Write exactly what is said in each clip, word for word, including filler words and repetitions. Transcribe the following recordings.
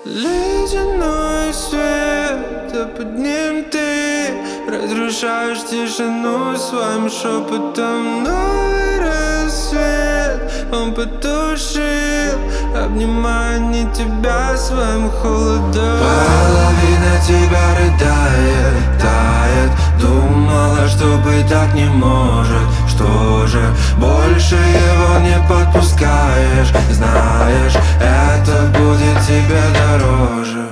Ледяной свет, а под ним ты разрушаешь тишину своим шепотом. Новый рассвет он потушил, обнимая не тебя своим холодом. Половина тебя рыдает, тает. Думала, что быть так не может. Что же, больше его не подпускаешь. Знаешь, это будет тебе дороже.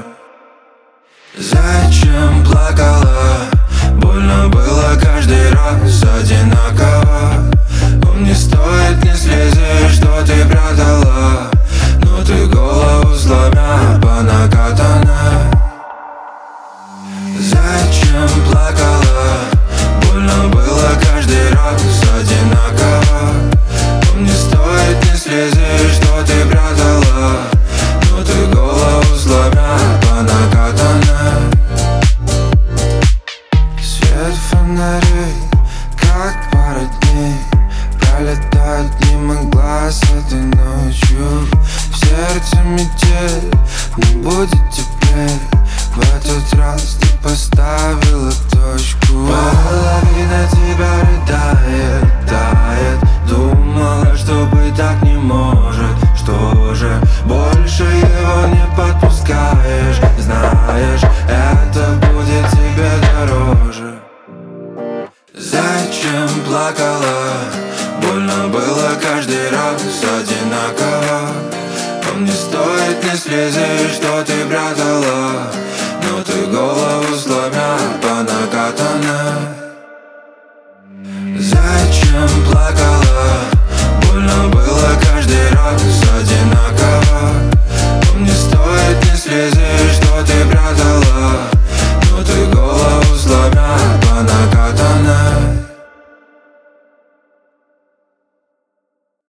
Зачем плакала? Больно было каждый раз одинаково. Он не стоит ни слезы, что ты прятала. Но ты голову сломя по накатанной. Зачем плакала? Больно было каждый раз одинаково. Он не стоит ни слезы, что ты прятала. Но ты голову сломя по накатанной. Свет фонарей, как пара дней, пролетают мимо глаз этой ночью. В сердце метель, не будет теплее. В этот раз ты поставила точку. Половина тебя рыдает, тает. Думала, что быть так не может. Что же, больше его не подпускаешь. Знаешь, это будет тебе дороже. Зачем плакала? Больно было каждый раз одинаково. Он не стоит ни слезы, что ты прятала. Но ты голову сломя по накатанной.